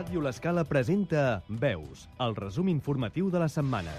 Ràdio L'Escala presenta Veus, el resum informatiu de la setmana.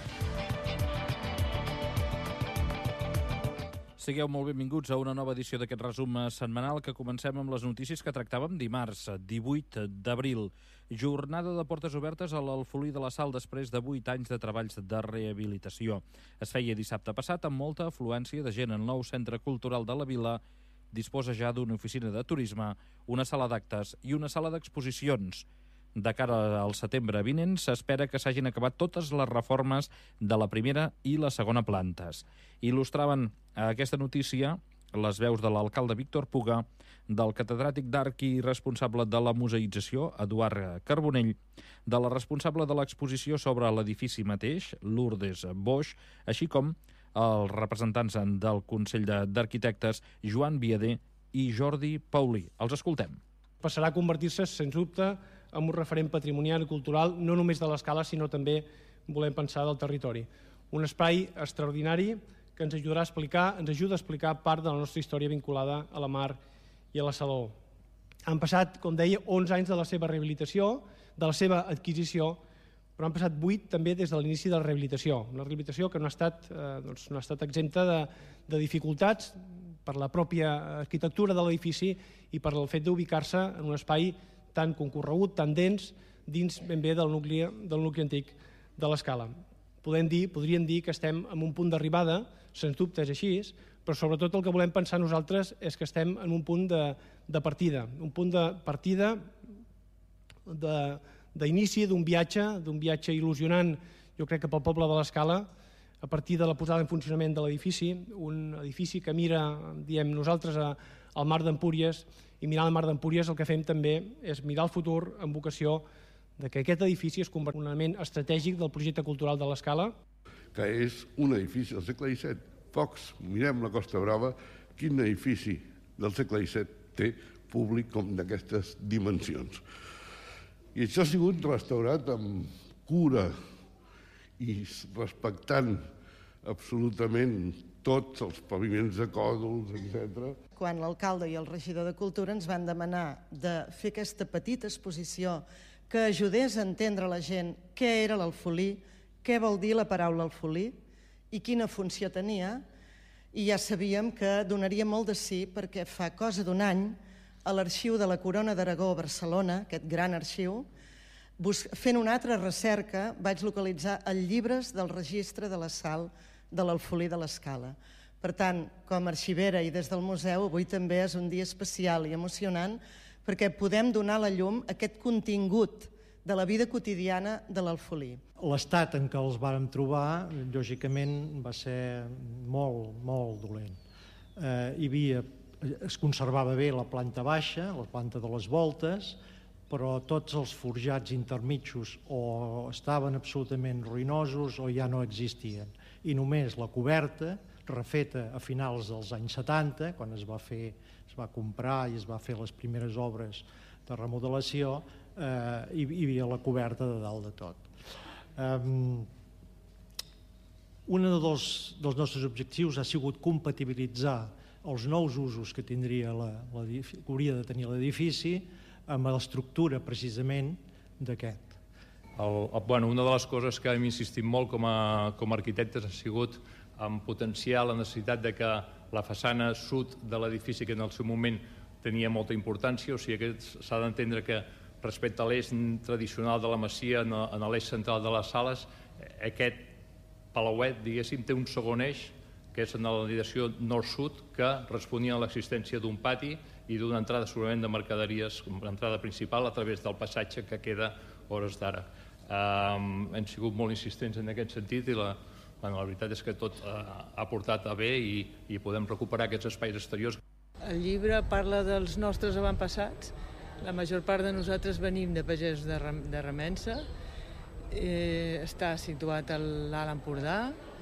Sigueu molt benvinguts a una nova edició d'aquest resum setmanal que comencem amb les notícies que tractàvem dimarts, 18 d'abril. Jornada de portes obertes a l'Alfolí de la Sal després de 8 anys de treballs de rehabilitació. Es feia dissabte passat amb molta afluència de gent. El nou centre cultural de la vila disposa ja d'una oficina de turisme, una sala d'actes i una sala d'exposicions. De cara al setembre vinent s'espera que s'hagin acabat totes les reformes de la primera i la segona plantes. Il·lustraven aquesta notícia les veus de l'alcalde Víctor Puga, del catedràtic d'Arc i responsable de la museïtzació, Eduard Carbonell, de la responsable de l'exposició sobre l'edifici mateix, Lourdes Boix, així com els representants del Consell d'Arquitectes, Joan Viader i Jordi Paulí. Els escoltem. Passarà a convertir-se, sens dubte, en un referent patrimonial i cultural, no només de l'Escala, sinó també, volem pensar, del territori. Un espai extraordinari que ens ajuda a explicar part de la nostra història vinculada a la mar i a la Saló. Han passat, com deia, 11 anys de la seva rehabilitació, de la seva adquisició, però han passat 8 també des de l'inici de la rehabilitació. Una rehabilitació que no ha estat exempta de dificultats per la pròpia arquitectura de l'edifici i per el fet d'ubicar-se en un espai tan concorregut, tan dens, dins ben bé del nucli antic de l'Escala. Podríem dir que estem en un punt d'arribada, sens dubte és així, però sobretot el que volem pensar nosaltres és que estem en un punt de partida, d'inici d'un viatge il·lusionant, jo crec que pel poble de l'Escala, a partir de la posada en funcionament de l'edifici, un edifici que mira, diem nosaltres, al mar d'Empúries, i mirant al mar d'Empúries el que fem també és mirar el futur amb vocació de que aquest edifici es converteixi en un element estratègic del projecte cultural de l'Escala. Que és un edifici del segle XVII. Pocs, mirem la Costa Brava, quin edifici del segle XVII té públic com d'aquestes dimensions. I això ha sigut restaurat amb cura i respectant absolutament tots els paviments de còdols, etc. Quan l'alcalde i el regidor de Cultura ens van demanar de fer aquesta petita exposició que ajudés a entendre la gent què era l'Alfolí, què vol dir la paraula Alfolí i quina funció tenia, i ja sabíem que donaria molt de sí perquè fa cosa d'un any a l'Arxiu de la Corona d'Aragó a Barcelona, aquest gran arxiu, fent una altra recerca vaig localitzar els llibres del registre de la sal de l'Alfolí de l'Escala. Per tant, com a arxivera i des del museu, avui també és un dia especial i emocionant perquè podem donar a la llum aquest contingut de la vida quotidiana de l'Alfolí. L'estat en què els vàrem trobar, lògicament, va ser molt, molt dolent. Es conservava bé la planta baixa, la planta de les voltes, però tots els forjats intermitjos o estaven absolutament ruïnosos o ja no existien. I només la coberta, refeta a finals dels anys 70, quan es va comprar i es va fer les primeres obres de remodelació, hi havia la coberta de dalt de tot. Un dels nostres objectius ha sigut compatibilitzar els nous usos que hauria de tenir l'edifici amb l'estructura precisament d'aquest. Una de les coses que hem insistit molt com a arquitectes ha sigut en potenciar la necessitat de que la façana sud de l'edifici, que en el seu moment tenia molta importància, o sigui que s'ha d'entendre que respecte a l'eix tradicional de la masia, en l'eix central de les sales, aquest palauet, diguéssim, té un segon eix, que és en la direcció nord-sud, que responia a l'existència d'un pati i d'una entrada segurament de mercaderies, com l'entrada principal, a través del passatge que queda hores d'ara. Hem sigut molt insistents en aquest sentit i la veritat és que tot ha portat a bé i podem recuperar aquests espais exteriors. El llibre parla dels nostres avantpassats. La major part de nosaltres venim de pagesos de Remença. Està situat a l'Alt Empordà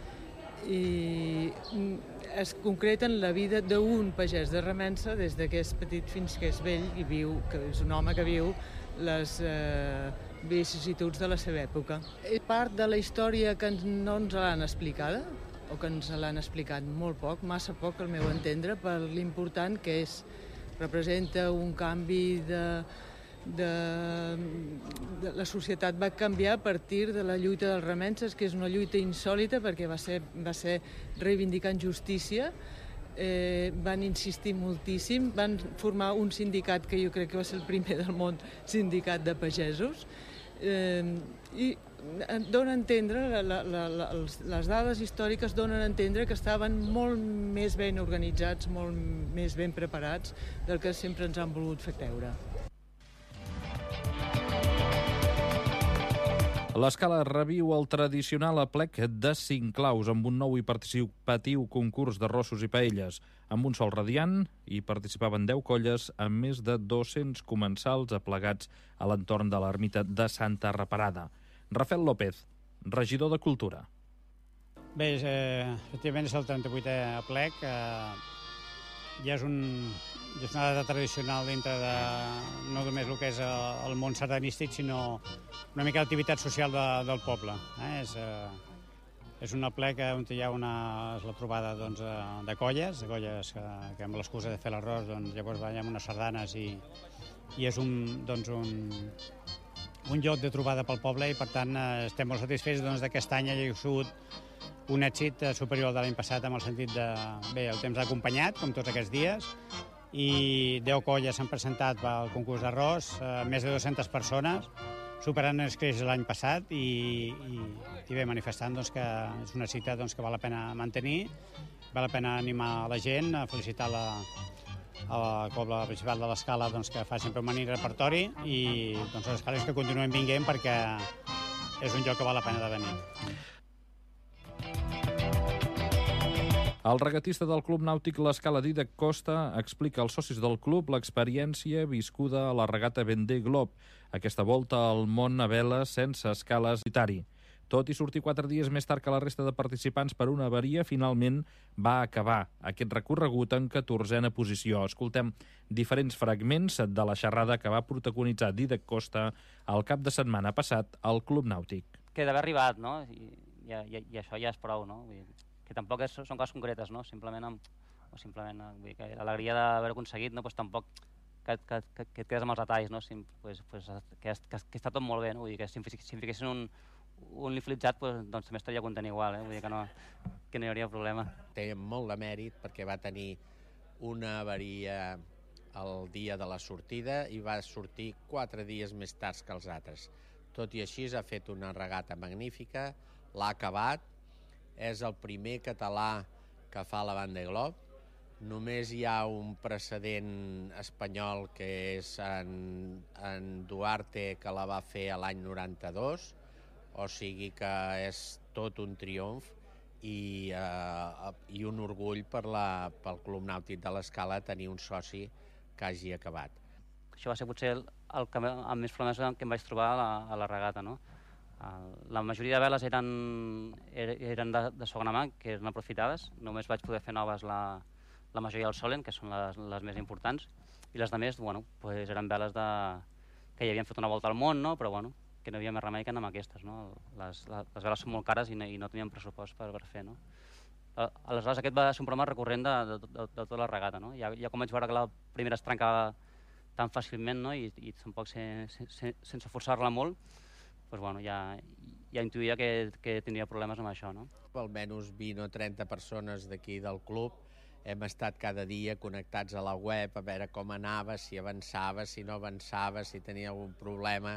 i es concreta en la vida d'un pagès de Remença des que és petit fins que és vell i viu, que és un home que viu les vicissituds de la seva època. És part de la història que no ens l'han explicada, o que ens l'han explicat molt poc, massa poc al meu entendre, per l'important que és. Representa un canvi la societat va canviar a partir de la lluita dels remenses, que és una lluita insòlita perquè va ser reivindicant justícia. Van insistir moltíssim, van formar un sindicat que jo crec que va ser el primer del món, sindicat de pagesos, i dona a entendre, les dades històriques donen a entendre que estaven molt més ben organitzats, molt més ben preparats del que sempre ens han volgut fer creure. L'Escala reviu el tradicional aplec de 5 claus amb un nou i participatiu concurs d'arrossos i paelles. Amb un sol radiant hi participaven 10 colles amb més de 200 comensals aplegats a l'entorn de l'ermita de Santa Reparada. Rafael López, regidor de Cultura. Bé, efectivament és el 38è aplec. Ja és una data tradicional dintre de no només el que és el món sardanístic, sinó una mica d'activitat social del poble. És un aplec on hi ha la trobada de colles que amb l'excusa de fer l'arròs llavors ballem unes sardanes i és un lloc de trobada pel poble i per tant estem molt satisfets d'aquest any hagi sigut un èxit superior al de l'any passat en el sentit de, bé, el temps ha acompanyat, com tots aquests dies, i 10 colles s'han presentat pel concurs d'arròs, més de 200 persones, superant els creixes l'any passat i bé, manifestant que és una cita que val la pena mantenir, val la pena animar la gent, felicitar a la cobla principal de l'Escala que fa sempre un magnífic repertori i les escales que continuen vinguent perquè és un lloc que val la pena de venir. El regatista del Club Nàutic l'Escala Dídac Costa explica als socis del club l'experiència viscuda a la regata Vendée Globe, aquesta volta al món a vela sense escales solitari. Tot i sortir 4 dies més tard que la resta de participants per una avaria, finalment va acabar aquest recorregut en 14a posició. Escoltem diferents fragments de la xerrada que va protagonitzar Dídac Costa el cap de setmana passat al Club Nàutic. Que d'haver arribat, no? I això ja és prou, no? Vull dir, que tampoc són coses concretes, no? Simplement vull dir, que l'alegria d'haver aconseguit, no? Pues tampoc que et quedes amb els detalls, no? Que està tot molt bé, no? Vull dir que si em fiquessin un liflitzat, doncs també estaria content igual, vull dir que no hi hauria problema. Té molt de mèrit perquè va tenir una avaria el dia de la sortida i va sortir 4 dies més tard que els altres. Tot i així ha fet una regata magnífica, l'ha acabat, és el primer català que fa la Vendée Globe. Només hi ha un precedent espanyol que és en Duarte, que la va fer l'any 92, o sigui que és tot un triomf i un orgull pel Club Nàutic de l'Escala tenir un soci que hagi acabat. Això va ser potser el més problemes que em vaig trobar a la regata, no? La majoria de veles eren de segona mà, que eren aprofitades. Només vaig poder fer noves la majoria del Solen, que són les més importants, i les altres, pues eren veles que hi havien fet una volta al món, no? Però que no hi havia més remei que anar amb aquestes, no? Les veles són molt cares i no teníem pressupost per fer, no? Aleshores aquest va ser un problema recurrent de tota la regata, no? Ja com vaig veure que la primera es trencava tan fàcilment, no? I tampoc sense forçar-la molt, doncs ja intuïa que tindria problemes amb això, no? Almenys 20 o 30 persones d'aquí del club hem estat cada dia connectats a la web a veure com anava, si avançava, si no avançava, si tenia algun problema.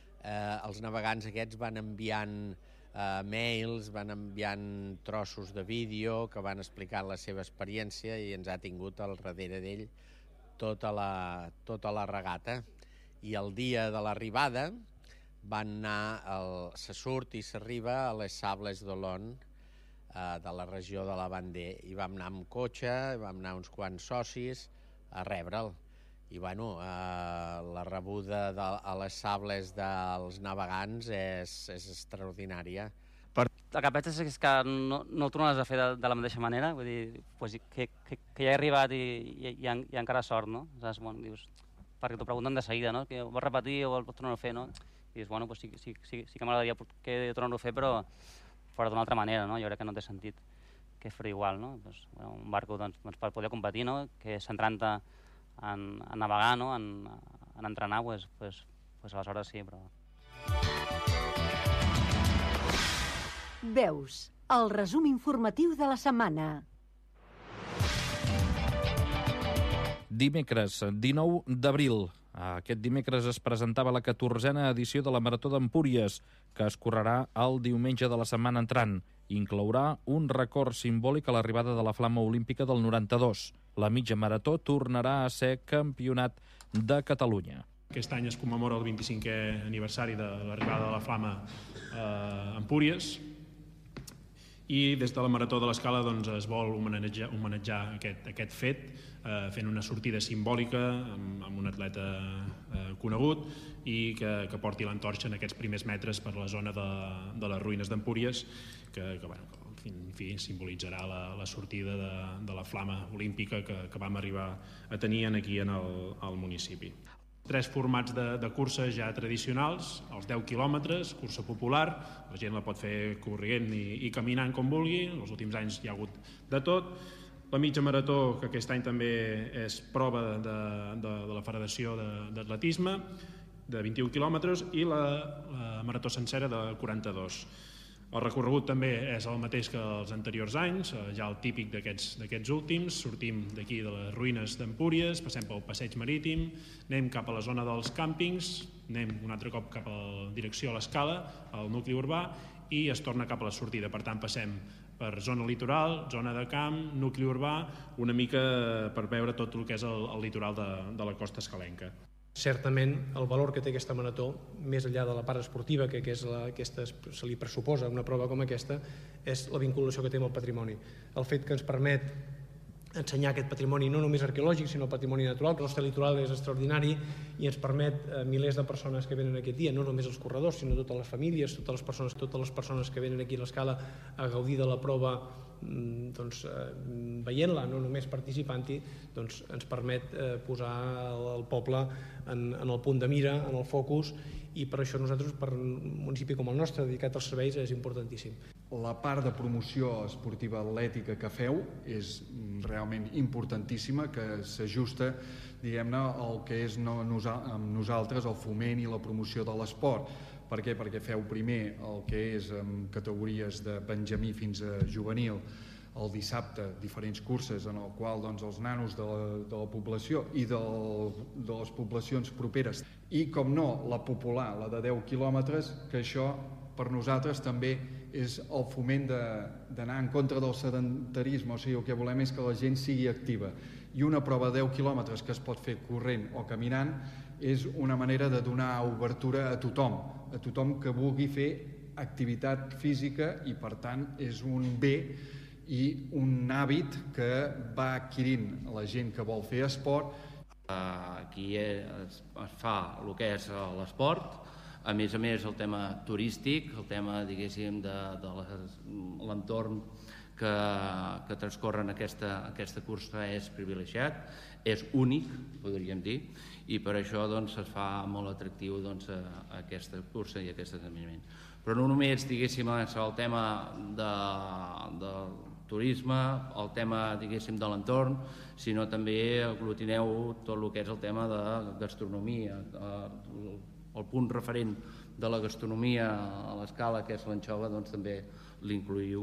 Els navegants aquests van enviant mails, van enviant trossos de vídeo que van explicant la seva experiència i ens ha tingut al darrere d'ell tota la regata. I el dia de l'arribada van anar, se surt i s'arriba a les Sables d'Olon, de la regió de la Vendée, i vam anar amb cotxe, vam anar uns quants socis a rebre'l. I la rebuda a les Sables dels navegants és extraordinària. El que penses és que no ho tornaràs a fer de la mateixa manera, vull dir, que ja he arribat i encara sort, no? Saps? Dius, perquè t'ho pregunten de seguida, no? Que ho vols repetir o vols tornar-ho a fer, no? I dius, sí que m'agradaria que tornar-ho a fer, però d'una altra manera, no? Jo crec que no té sentit que fer igual, no? Un barco per poder competir, no? Que centrant-te en navegar, no? En en entrenar, pues aleshores sí, però... Veus, el resum informatiu de la setmana. Dimecres, 19 d'abril. Aquest dimecres es presentava la 14a edició de la Marató d'Empúries, que es correrà el diumenge de la setmana entrant. Inclourà un record simbòlic a l'arribada de la flama olímpica del 92. La mitja marató tornarà a ser campionat de Catalunya. Aquest any es commemora el 25è aniversari de l'arribada de la flama a Empúries i des de la Marató de l'Escala es vol homenatjar aquest fet fent una sortida simbòlica amb un atleta conegut i que porti l'antorxa en aquests primers metres per la zona de les ruïnes d'Empúries que en fi, simbolitzarà la sortida de la flama olímpica que vam arribar a tenir aquí al municipi. 3 formats de cursa ja tradicionals, els 10 quilòmetres, cursa popular, la gent la pot fer corrent i caminant com vulgui, els últims anys hi ha hagut de tot, la mitja marató, que aquest any també és prova de la Federació d'Atletisme, de 21 quilòmetres, i la marató sencera de 42. El recorregut també és el mateix que els anteriors anys, ja el típic d'aquests últims. Sortim d'aquí de les ruïnes d'Empúries, passem pel passeig marítim, anem cap a la zona dels càmpings, anem un altre cop cap a la direcció a l'Escala, al nucli urbà, i es torna cap a la sortida. Per tant, passem per zona litoral, zona de camp, nucli urbà, una mica per veure tot el que és el litoral de la costa escalenca. Certament, el valor que té aquesta marató, més enllà de la part esportiva, que se li pressuposa una prova com aquesta, és la vinculació que té amb el patrimoni. El fet que ens permet ensenyar aquest patrimoni no només arqueològic, sinó patrimoni natural, que el nostre litoral és extraordinari i ens permet milers de persones que venen aquest dia, no només els corredors, sinó totes les famílies, totes les persones que venen aquí a l'Escala a gaudir de la prova veient-la, no només participant-hi, ens permet posar el poble en el punt de mira, en el focus, i per això nosaltres, per un municipi com el nostre, dedicat als serveis, és importantíssim. La part de promoció esportiva atlètica que feu és realment importantíssima, que s'ajusta, diguem-ne, al que és amb nosaltres el foment i la promoció de l'esport. Per què? Perquè feu primer el que és en categories de benjamí fins a juvenil, el dissabte diferents curses en el qual els nanos de la població i de les poblacions properes i, com no, la popular, la de 10 quilòmetres, que això per nosaltres també és el foment d'anar en contra del sedentarisme, o sigui, el que volem és que la gent sigui activa. I una prova de 10 quilòmetres que es pot fer corrent o caminant és una manera de donar obertura a tothom que vulgui fer activitat física i, per tant, és un bé i un hàbit que va adquirint la gent que vol fer esport. Aquí es fa el que és l'esport, a més el tema turístic, el tema, diguéssim, de l'entorn que transcorre en aquesta cursa és privilegiat, és únic, podríem dir, i per això es fa molt atractiu aquesta cursa i aquest esdeveniment. Però no només, diguéssim, el tema del turisme, el tema, diguéssim, de l'entorn, sinó també aglutineu tot el que és el tema de gastronomia, el punt referent de la gastronomia a l'Escala, que és l'anxova, també l'incluïu.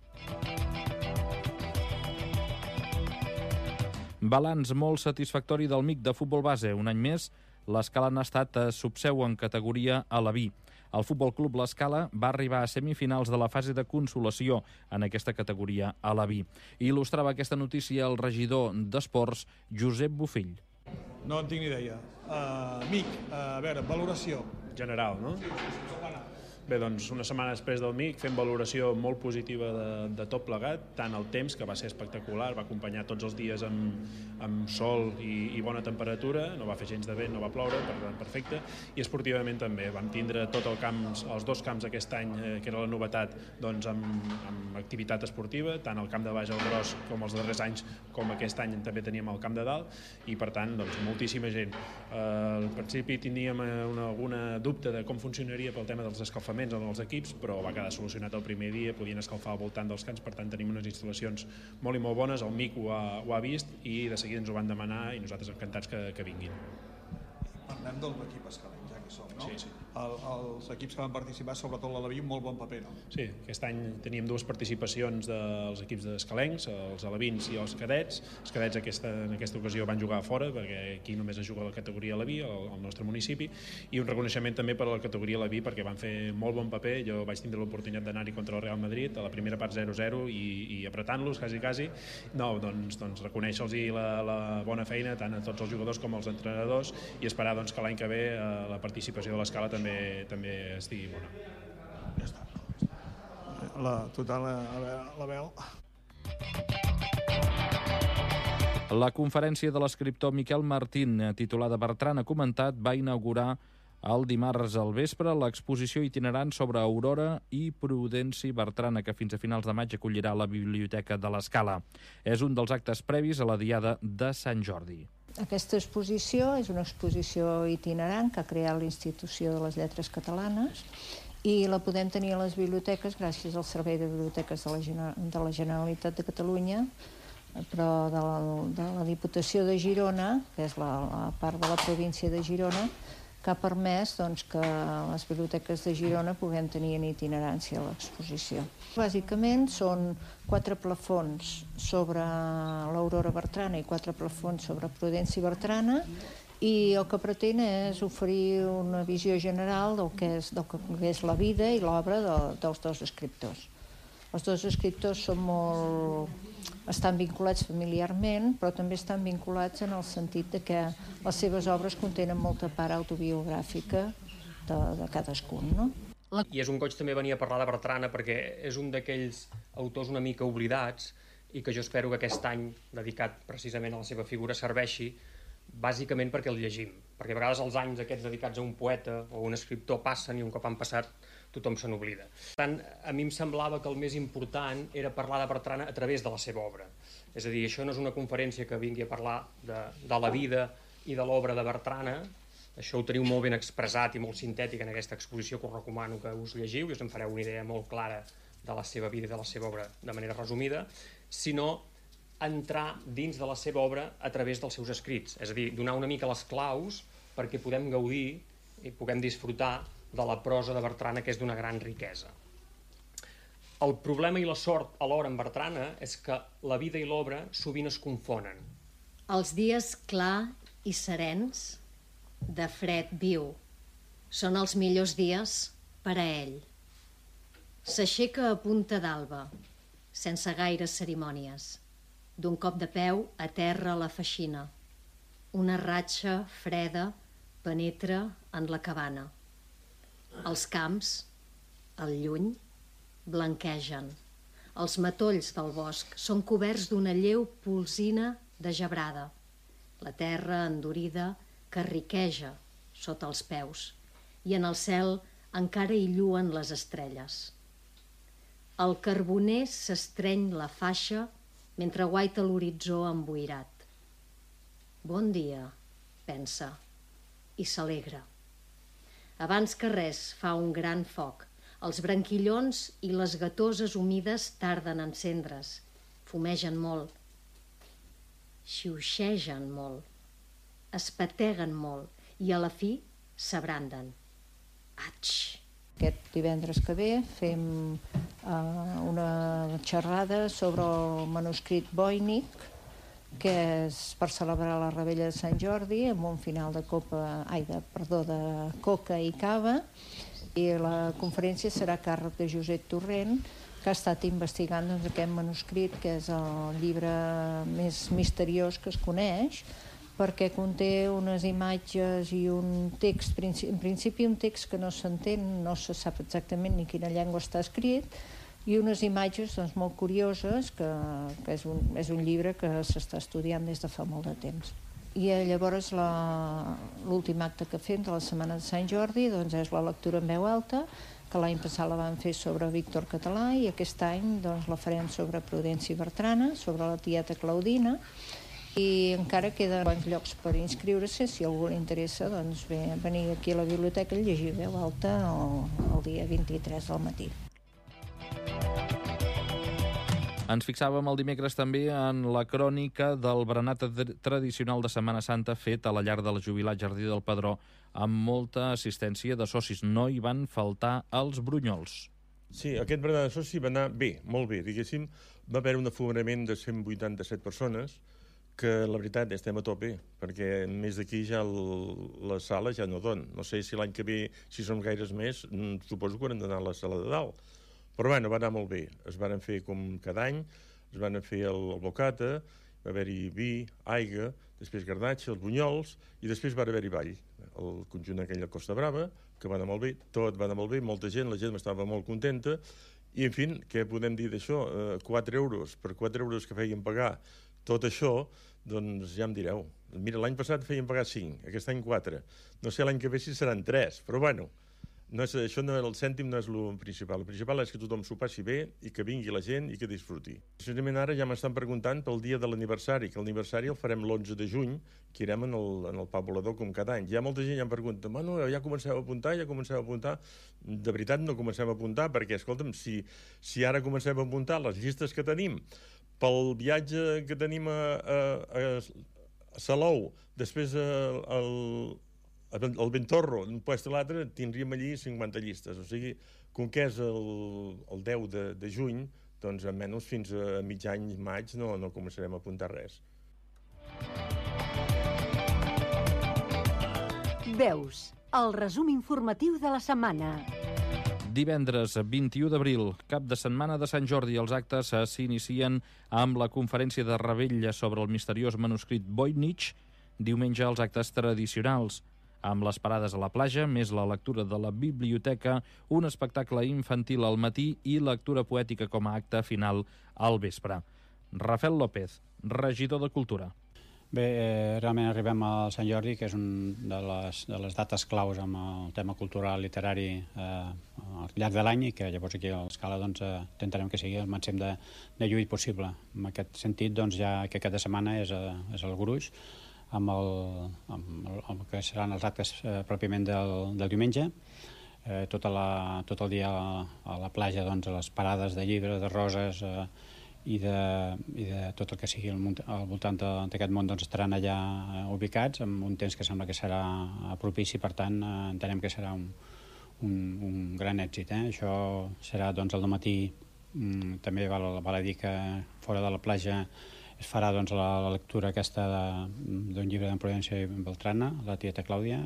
Balanç molt satisfactori del MIC de futbol base. Un any més, l'Escala n'ha estat subseu en categoria alabí. El Futbol Club l'Escala va arribar a semifinals de la fase de consolació en aquesta categoria alabí. Il·lustrava aquesta notícia el regidor d'Esports, Josep Bofill. No en tinc ni idea. MIC, a veure, valoració. General, no? Bé, doncs una setmana després del MIC fem valoració molt positiva de tot plegat, tant el temps, que va ser espectacular, va acompanyar tots els dies amb sol i bona temperatura, no va fer gens de vent, no va ploure, per tant, perfecte, i esportivament també. Vam tindre tot el camp, els 2 camps aquest any, que era la novetat, amb activitat esportiva, tant el camp de baix al gros com els darrers anys, com aquest any també teníem el camp de dalt, i per tant, moltíssima gent. Al principi teníem algun dubte de com funcionaria pel tema dels escalfaments en els equips, però va quedar solucionat el primer dia, podien escalfar al voltant dels camps, per tant tenim unes instal·lacions molt i molt bones, el MIC ho ha vist i de seguida ens ho van demanar i nosaltres encantats que vinguin. Parlem de l'equip escalenc, ja que som, no? Sí. Els equips que van participar, sobretot l'Aleví, un molt bon paper, no? Sí, aquest any teníem 2 participacions dels equips d'escalencs, els alevins i els cadets. Els cadets en aquesta ocasió van jugar a fora, perquè aquí només es juga la categoria aleví, al nostre municipi, i un reconeixement també per a la categoria aleví, perquè van fer molt bon paper. Jo vaig tindre l'oportunitat d'anar-hi contra el Real Madrid, a la primera part 0-0, i apretant-los, quasi. No, doncs reconèixer-los la bona feina, tant a tots els jugadors com als entrenadors, i esperar que l'any que ve la participació de l'escala també estigui bona. Ja està. L'Abel. La conferència de l'escriptor Miquel Martín, titulada Bertran ha comentat, va inaugurar el dimarts al vespre l'exposició itinerant sobre Aurora i Prudenci Bertrana, que fins a finals de maig acollirà la Biblioteca de l'Escala. És un dels actes previs a la Diada de Sant Jordi. Aquesta exposició és una exposició itinerant que ha creat l'Institució de les Lletres Catalanes i la podem tenir a les biblioteques gràcies al Servei de Biblioteques de la Generalitat de Catalunya, però de la Diputació de Girona, que és la part de la província de Girona, que ha permès que les biblioteques de Girona puguem tenir en itinerància l'exposició. Bàsicament són 4 plafons sobre l'Aurora Bertrana i 4 plafons sobre Prudenci Bertrana, i el que pretén és oferir una visió general del que és la vida i l'obra dels 2 escriptors. Els 2 escriptors estan vinculats familiarment, però també estan vinculats en el sentit que les seves obres contenen molta part autobiogràfica de cadascun, no? I és un goig també venir a parlar de Bertrana perquè és un d'aquells autors una mica oblidats i que jo espero que aquest any, dedicat precisament a la seva figura, serveixi bàsicament perquè el llegim. Perquè a vegades els anys aquests dedicats a un poeta o a un escriptor passen i un cop han passat tothom se n'oblida. Per tant, a mi em semblava que el més important era parlar de Bertrana a través de la seva obra. És a dir, això no és una conferència que vingui a parlar de la vida i de l'obra de Bertrana, això ho teniu molt ben expressat i molt sintètic en aquesta exposició, que us recomano que us llegiu i us en fareu una idea molt clara de la seva vida i de la seva obra de manera resumida, sinó entrar dins de la seva obra a través dels seus escrits, és a dir, donar una mica les claus perquè podem gaudir i puguem disfrutar de la prosa de Bertrana, que és d'una gran riquesa. El problema i la sort alhora en Bertrana és que la vida i l'obra sovint es confonen. Els dies clar i serens, de fred viu, són els millors dies per a ell. S'aixeca a punta d'alba, sense gaires cerimònies. D'un cop de peu a terra la feixina. Una ratxa freda penetra en la cabana. Els camps, al lluny, blanquegen. Els matolls del bosc són coberts d'una lleu polsina de gebrada. La terra endurida carriqueja sota els peus i en el cel encara hi lluen les estrelles. El carboner s'estreny la faixa mentre guaita l'horitzó emboirat. Bon dia, pensa, i s'alegra. Abans que res fa un gran foc. Els branquillons i les gatoses humides tarden a encendre's. Fumegen molt. Xiuxegen molt. Espateguen molt. I a la fi s'abranden. Atx! Aquest divendres que ve fem una xerrada sobre el manuscrit Voynich, que és per celebrar la Revetlla de Sant Jordi, amb un final de coca i cava, i la conferència serà a càrrec de Josep Torrent, que ha estat investigant aquest manuscrit, que és el llibre més misteriós que es coneix, perquè conté unes imatges i un text, en principi un text que no s'entén, no se sap exactament ni quina llengua està escrit, i unes imatges molt curioses, que és un llibre que s'està estudiant des de fa molt de temps. I llavors l'últim acte que fem de la Setmana de Sant Jordi és la lectura en veu alta, que l'any passat la vam fer sobre Víctor Català i aquest any la farem sobre Prudenci Bertrana, sobre la tieta Claudina, i encara queden bons llocs per inscriure-se. Si a algú li interessa, venir aquí a la biblioteca i llegir veu alta el dia 23 del matí. Ens fixàvem el dimecres també en la crònica del berenar tradicional de Setmana Santa fet a la llar del jubilat Jardí del Pedró amb molta assistència de socis. No hi van faltar els brunyols. Sí, aquest berenar de socis va anar bé, molt bé, diguéssim. Va haver un aforament de 187 persones, que la veritat estem a tope, perquè més d'aquí ja la sala ja no dona. No sé si l'any que ve, si som gaires més, suposo que haurem d'anar a la sala de dalt. Però bueno, va anar molt bé. Es van fer com cada any, es van fer el bocata, va haver-hi vi, aigua, després garnatxa, els bunyols, i després va haver-hi ball. El conjunt aquell de Costa Brava, que va anar molt bé, tot va anar molt bé, molta gent, la gent estava molt contenta, i en fi, què podem dir d'això? 4 euros, per 4 euros que feien pagar tot això, doncs ja em direu. Mira, l'any passat feien pagar 5, aquest any 4. No sé l'any que ve si seran 3, però bueno, el cèntim no és el principal. El principal és que tothom s'ho passi bé i que vingui la gent i que disfruti. Precisament ara ja m'estan preguntant pel dia de l'aniversari, que l'aniversari el farem l'11 de juny, que irem en el Pau Volador com cada any. Hi ha molta gent que em pregunta, bueno, ja comenceu a apuntar, De veritat no comencem a apuntar, perquè, escolta'm, si ara comencem a apuntar les llistes que tenim pel viatge que tenim a Salou, després el Ventorro, d'un puesto a l'altre, tindríem allí 50 llistes. O sigui, com que és el 10 de juny, doncs almenys fins a mig any, maig, no començarem a apuntar res. Veus, el resum informatiu de la setmana. Divendres 21 d'abril, cap de setmana de Sant Jordi, els actes s'inicien amb la conferència de Ravella sobre el misteriós manuscrit Voynich. Diumenge, els actes tradicionals, amb les parades a la platja, més la lectura de la biblioteca, un espectacle infantil al matí i lectura poètica com a acte final al vespre. Rafael López, regidor de Cultura. Bé, realment arribem al Sant Jordi, que és una de les dates claus amb el tema cultural literari al llarg de l'any, i que llavors aquí a l'Escala intentarem que sigui el màxim de lluït possible. En aquest sentit, ja que cada setmana és el gruix, amb el que seran els actes pròpiament del diumenge, tot el dia a la platja, a les parades de llibres, de roses i de tot el que sigui al voltant d'aquest món, estaran allà ubicats amb un temps que sembla que serà propici. Per tant, entenem que serà un gran èxit. Això serà al dematí. També val a dir que fora de la platja es farà la lectura aquesta d'un llibre d'en Prudència Beltrana, La tieta Clàudia.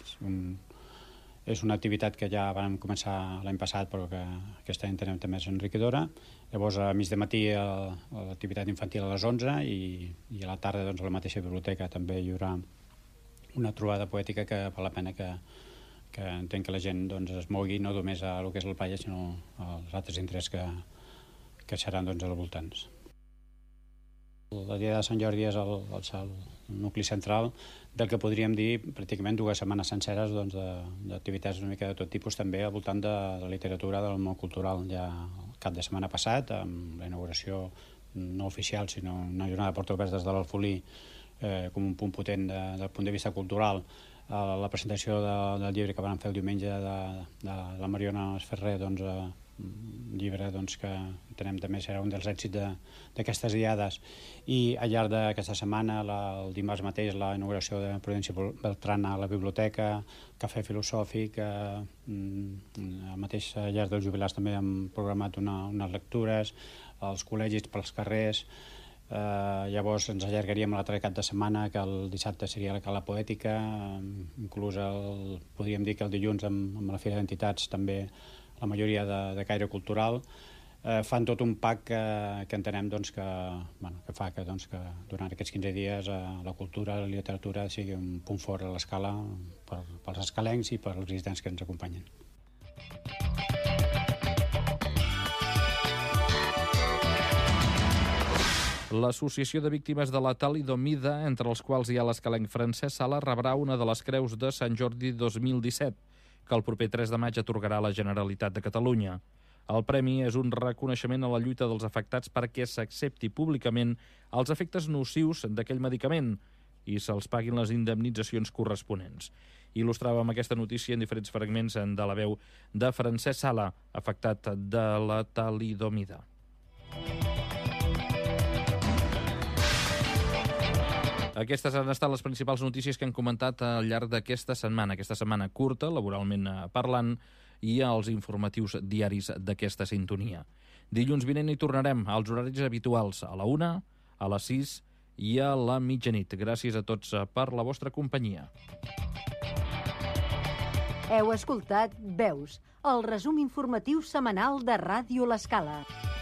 És una activitat que ja vam començar l'any passat, però que aquest any entenem també és enriquidora. Llavors, a mig de matí, l'activitat infantil a les 11 i a la tarda, a la mateixa biblioteca, també hi haurà una trobada poètica que val la pena que entenc que la gent es mogui no només a lo que és la platja, sinó als altres indrets que seran als voltants. La dia de Sant Jordi és el nucli central del que podríem dir pràcticament 2 setmanes senceres d'activitats una mica de tot tipus, també al voltant de la literatura del món cultural. Ja el cap de setmana passat, amb la inauguració no oficial, sinó una jornada de portes obertes de l'Alfolí com un punt potent del punt de vista cultural, la presentació del llibre que van fer el diumenge de la Mariona Ferrer, un llibre que entenem també serà un dels èxits d'aquestes diades. I al llarg d'aquesta setmana, el dimarts mateix, la inauguració de Prudència Beltrana a la biblioteca, cafè filosòfic, al mateix llarg dels jubilats també hem programat unes lectures, els col·legis pels carrers. Llavors ens allargaríem l'altre cap de setmana, que el dissabte seria la Cala Poètica, inclús podríem dir que el dilluns amb la Fira d'Entitats també la majoria de caire cultural. Fan tot un pack que entenem que fa que durant aquests 15 dies la cultura, la literatura sigui un punt fort a l'Escala pels escalencs i pels visitants que ens acompanyen. L'Associació de Víctimes de la Talidomida, entre els quals hi ha l'escalenc Francesc Sala, rebrà una de les creus de Sant Jordi 2017, que el proper 3 de maig atorgarà la Generalitat de Catalunya. El premi és un reconeixement a la lluita dels afectats perquè s'accepti públicament els efectes nocius d'aquell medicament i se'ls paguin les indemnitzacions corresponents. Il·lustràvem aquesta notícia en diferents fragments de la veu de Francesc Sala, afectat de la talidomida. Aquestes han estat les principals notícies que han comentat al llarg d'aquesta setmana curta, laboralment parlant, i als informatius diaris d'aquesta sintonia. Dilluns vinent hi tornarem als horaris habituals, a la 1, a les 6 i a la mitjanit. Gràcies a tots per la vostra companyia. Heu escoltat Veus, el resum informatiu setmanal de Ràdio L'Escala.